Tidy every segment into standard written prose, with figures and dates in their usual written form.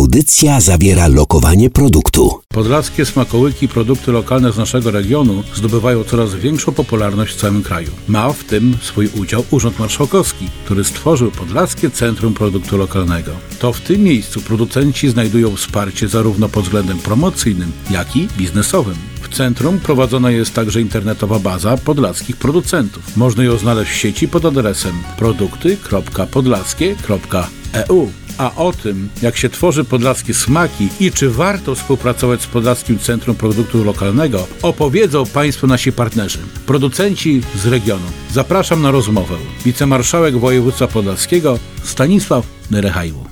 Audycja zawiera lokowanie produktu. Podlaskie smakołyki, produkty lokalne z naszego regionu zdobywają coraz większą popularność w całym kraju. Ma w tym swój udział Urząd Marszałkowski, który stworzył Podlaskie Centrum Produktu Lokalnego. To w tym miejscu producenci znajdują wsparcie zarówno pod względem promocyjnym, jak i biznesowym. W centrum prowadzona jest także internetowa baza podlaskich producentów. Można ją znaleźć w sieci pod adresem produkty.podlaskie.eu. A o tym, jak się tworzy podlaskie smaki i czy warto współpracować z Podlaskim Centrum Produktu Lokalnego, opowiedzą Państwu nasi partnerzy, producenci z regionu. Zapraszam na rozmowę. Wicemarszałek województwa podlaskiego Stanisław Derechajło.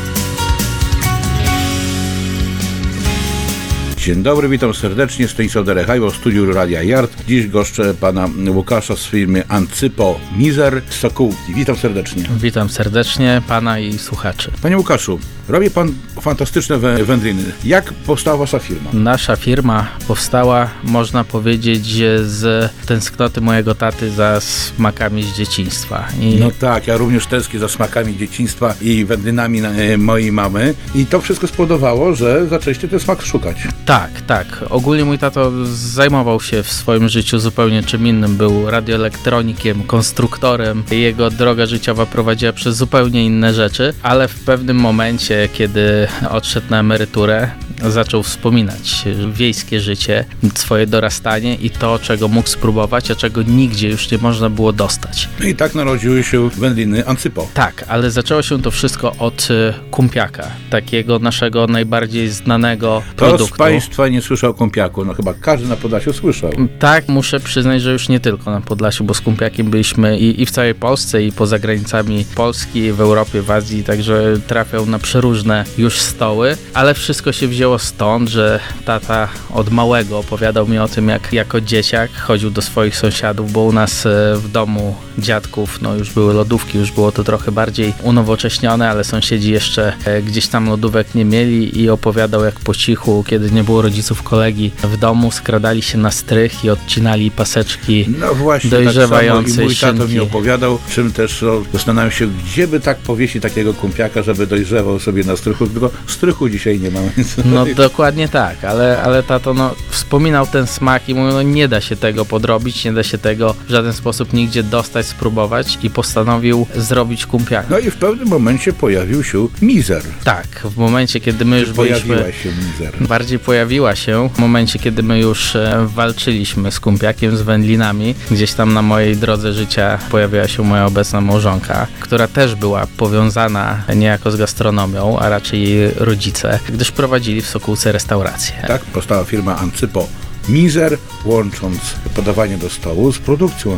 Dzień dobry, witam serdecznie. Stanisław Derechajło w studiu Radia Yard. Dziś goszczę pana Łukasza z firmy Ancypo Mizer z Sokółki. Witam serdecznie. Witam serdecznie pana i słuchaczy. Panie Łukaszu, robi pan fantastyczne wędliny. Jak powstała wasza firma? Nasza firma powstała, można powiedzieć, z tęsknoty mojego taty za smakami z dzieciństwa. No tak, ja również tęsknię za smakami dzieciństwa i wędlinami mojej mamy. I to wszystko spowodowało, że zaczęliście ten smak szukać. Tak. Ogólnie mój tato zajmował się w swoim życiu zupełnie czym innym. Był radioelektronikiem, konstruktorem. Jego droga życiowa prowadziła przez zupełnie inne rzeczy, ale w pewnym momencie, kiedy odszedł na emeryturę, zaczął wspominać wiejskie życie, swoje dorastanie i to, czego mógł spróbować, a czego nigdzie już nie można było dostać. No i tak narodziły się wędliny Ancypo. Tak, ale zaczęło się to wszystko od kumpiaka, takiego naszego najbardziej znanego produktu. Kto z Państwa nie słyszał o kumpiaku? No chyba każdy na Podlasiu słyszał. Tak, muszę przyznać, że już nie tylko na Podlasiu, bo z kumpiakiem byliśmy i w całej Polsce, i poza granicami Polski, w Europie, w Azji, także trafiał na przeróżne już stoły, ale wszystko się wzięło stąd, że tata od małego opowiadał mi o tym, jak jako dzieciak chodził do swoich sąsiadów, bo u nas w domu dziadków już były lodówki, już było to trochę bardziej unowocześnione, ale sąsiedzi jeszcze gdzieś tam lodówek nie mieli i opowiadał, jak po cichu, kiedy nie było rodziców kolegi w domu, skradali się na strych i odcinali paseczki dojrzewającej tak i mój tato szynki. mi opowiadał, czym też zastanawiam się, gdzie by tak powiesić takiego kumpiaka, żeby dojrzewał sobie na strychu, tylko strychu dzisiaj nie mamy. No dokładnie tak, ale tato wspominał ten smak i mówił, nie da się tego podrobić, nie da się tego w żaden sposób nigdzie dostać, spróbować i postanowił zrobić kumpiaka. No i w pewnym momencie pojawił się Mizer. Tak, w momencie, kiedy my już pojawiła się Mizer? Bardziej pojawiła się w momencie, kiedy my już walczyliśmy z kumpiakiem, z wędlinami. Gdzieś tam na mojej drodze życia pojawiła się moja obecna małżonka, która też była powiązana niejako z gastronomią, a raczej jej rodzice, gdyż prowadzili w Sokółce restaurację. Tak, powstała firma Ancypo Mizer, łącząc podawanie do stołu z produkcją.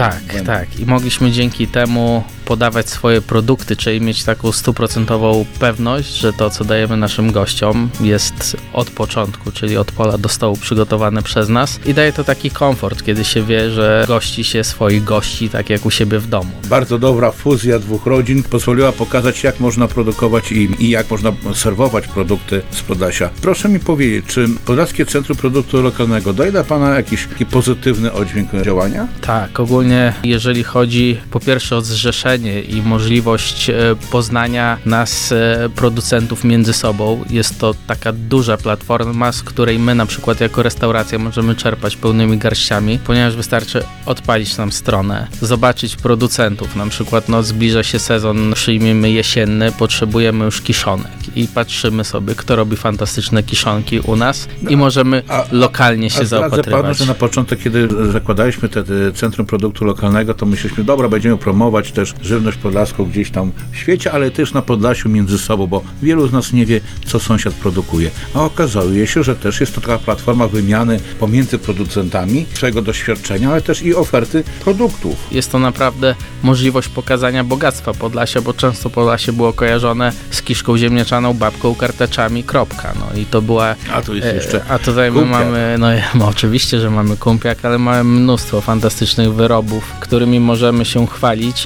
Tak. I mogliśmy dzięki temu podawać swoje produkty, czyli mieć taką 100% pewność, że to, co dajemy naszym gościom, jest od początku, czyli od pola do stołu przygotowane przez nas i daje to taki komfort, kiedy się wie, że gości się swoich gości tak jak u siebie w domu. Bardzo dobra fuzja dwóch rodzin pozwoliła pokazać, jak można produkować i jak można serwować produkty z Podlasia. Proszę mi powiedzieć, czy Podlaskie Centrum Produktu Lokalnego daje dla Pana jakiś taki pozytywny oddźwięk działania? Tak, ogólnie jeżeli chodzi po pierwsze o zrzeszenie i możliwość poznania nas, producentów między sobą, jest to taka duża platforma, z której my na przykład jako restauracja możemy czerpać pełnymi garściami, ponieważ wystarczy odpalić nam stronę, zobaczyć producentów, na przykład zbliża się sezon, przyjmiemy jesienny, potrzebujemy już kiszonek i patrzymy sobie, kto robi fantastyczne kiszonki u nas i możemy lokalnie się zaopatrywać. Panu, że na początek, kiedy zakładaliśmy te Centrum Produktu Lokalnego, to myśleliśmy, dobra, będziemy promować też żywność podlaską gdzieś tam w świecie, ale też na Podlasiu między sobą, bo wielu z nas nie wie, co sąsiad produkuje. A okazuje się, że też jest to taka platforma wymiany pomiędzy producentami, swojego doświadczenia, ale też i oferty produktów. Jest to naprawdę możliwość pokazania bogactwa Podlasia, bo często Podlasie było kojarzone z kiszką ziemniaczaną, babką, kartaczami, kropka. I to była... A tu jest jeszcze A tutaj my mamy, oczywiście, że mamy kumpiak, ale mamy mnóstwo fantastycznych wyrobów, którymi możemy się chwalić i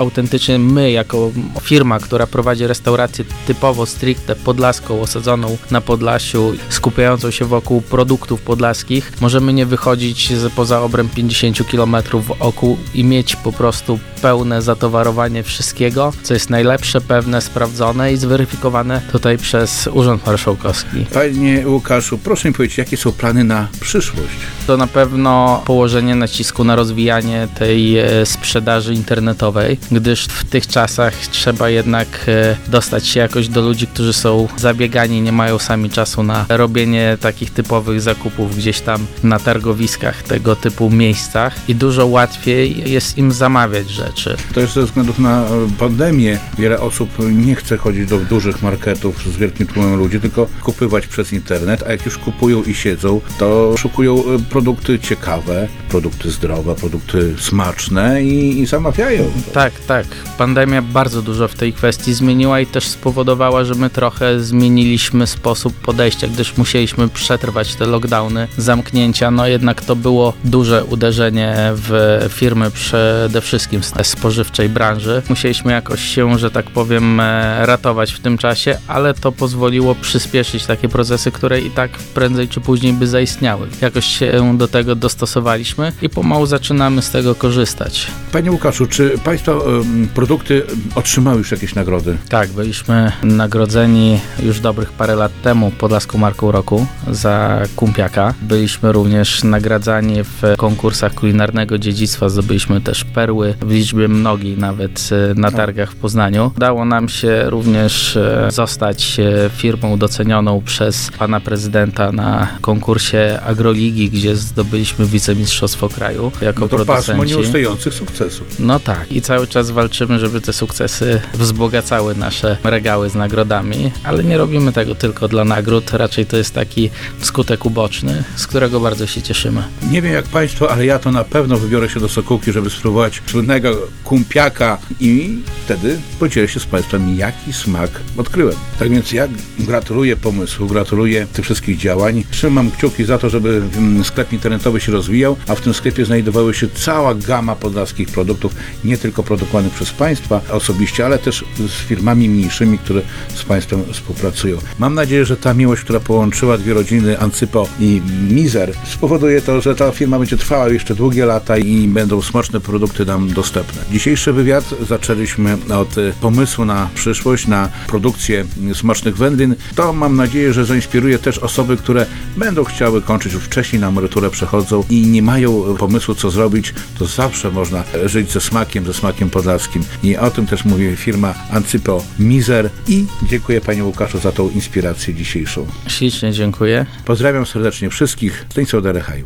autentycznie my, jako firma, która prowadzi restaurację typowo stricte podlaską, osadzoną na Podlasiu, skupiającą się wokół produktów podlaskich, możemy nie wychodzić poza obręb 50 km wokół i mieć po prostu pełne zatowarowanie wszystkiego, co jest najlepsze, pewne, sprawdzone i zweryfikowane tutaj przez Urząd Marszałkowski. Panie Łukaszu, proszę mi powiedzieć, jakie są plany na przyszłość? To na pewno położenie nacisku na rozwijanie tej sprzedaży internetowej, gdyż w tych czasach trzeba jednak dostać się jakoś do ludzi, którzy są zabiegani, nie mają sami czasu na robienie takich typowych zakupów gdzieś tam na targowiskach, tego typu miejscach i dużo łatwiej jest im zamawiać rzeczy. To jest ze względów na pandemię. Wiele osób nie chce chodzić do dużych marketów z wielkim tłumem ludzi, tylko kupywać przez internet, a jak już kupują i siedzą, to szukują produkty ciekawe, produkty zdrowe, produkty smaczne i zamawiają. Tak. Pandemia bardzo dużo w tej kwestii zmieniła i też spowodowała, że my trochę zmieniliśmy sposób podejścia, gdyż musieliśmy przetrwać te lockdowny, zamknięcia. No jednak to było duże uderzenie w firmy przede wszystkim z spożywczej branży. Musieliśmy jakoś się, że tak powiem, ratować w tym czasie, ale to pozwoliło przyspieszyć takie procesy, które i tak prędzej czy później by zaistniały. Jakoś się do tego dostosowaliśmy i pomału zaczynamy z tego korzystać. Panie Łukaszu, czy Państwa produkty otrzymały już jakieś nagrody? Tak, byliśmy nagrodzeni już dobrych parę lat temu Podlaską Marką Roku za kumpiaka. Byliśmy również nagradzani w konkursach kulinarnego dziedzictwa, zdobyliśmy też perły w liczbie mnogiej nawet na targach w Poznaniu. Udało nam się również zostać firmą docenioną przez pana prezydenta na konkursie Agroligi, gdzie zdobyliśmy wicemistrzostwo kraju jako producenci. To pasmo nieustających sukcesów. No tak, i cały czas walczymy, żeby te sukcesy wzbogacały nasze regały z nagrodami, ale nie robimy tego tylko dla nagród, raczej to jest taki skutek uboczny, z którego bardzo się cieszymy. Nie wiem jak Państwo, ale ja to na pewno wybiorę się do Sokółki, żeby spróbować słynnego kumpiaka i wtedy podzielę się z Państwem, jaki smak odkryłem. Tak więc ja gratuluję pomysłu, gratuluję tych wszystkich działań. Trzymam kciuki za to, żeby sklep internetowy się rozwijał, a w tym sklepie znajdowała się cała gama podlaskich produktów, nie tylko produkowanych przez Państwa osobiście, ale też z firmami mniejszymi, które z Państwem współpracują. Mam nadzieję, że ta miłość, która połączyła dwie rodziny, Ancypo i Mizer, spowoduje to, że ta firma będzie trwała jeszcze długie lata i będą smaczne produkty nam dostępne. Dzisiejszy wywiad zaczęliśmy od pomysłu na przyszłość, na produkcję smacznych wędlin. To mam nadzieję, że zainspiruje też osoby, które będą chciały kończyć już wcześniej, na emeryturę przechodzą i nie mają pomysłu, co zrobić, to zawsze można żyć ze smakiem podlaskim. I o tym też mówi firma Ancypo Mizer i dziękuję Panie Łukaszu za tą inspirację dzisiejszą. Ślicznie dziękuję. Pozdrawiam serdecznie wszystkich. Stanisław Derechaju.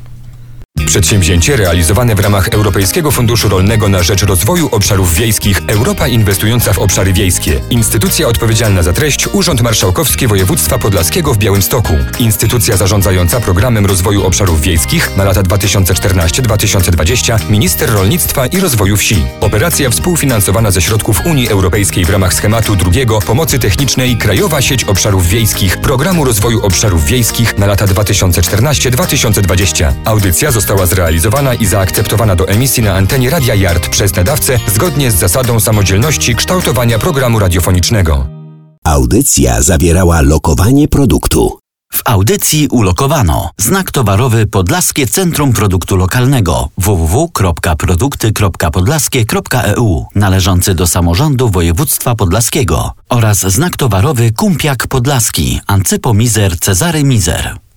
Przedsięwzięcie realizowane w ramach Europejskiego Funduszu Rolnego na rzecz Rozwoju Obszarów Wiejskich Europa Inwestująca w Obszary Wiejskie. Instytucja odpowiedzialna za treść Urząd Marszałkowski Województwa Podlaskiego w Białymstoku. Instytucja zarządzająca Programem Rozwoju Obszarów Wiejskich na lata 2014-2020 Minister Rolnictwa i Rozwoju Wsi. Operacja współfinansowana ze środków Unii Europejskiej w ramach schematu drugiego pomocy technicznej Krajowa Sieć Obszarów Wiejskich Programu Rozwoju Obszarów Wiejskich na lata 2014-2020. Audycja została zrealizowana i zaakceptowana do emisji na antenie Radia Yard przez nadawcę zgodnie z zasadą samodzielności kształtowania programu radiofonicznego. Audycja zawierała lokowanie produktu. W audycji ulokowano znak towarowy Podlaskie Centrum Produktu Lokalnego www.produkty.podlaskie.eu należący do samorządu województwa podlaskiego oraz znak towarowy Kumpiak Podlaski Ancypo Mizer Cezary Mizer.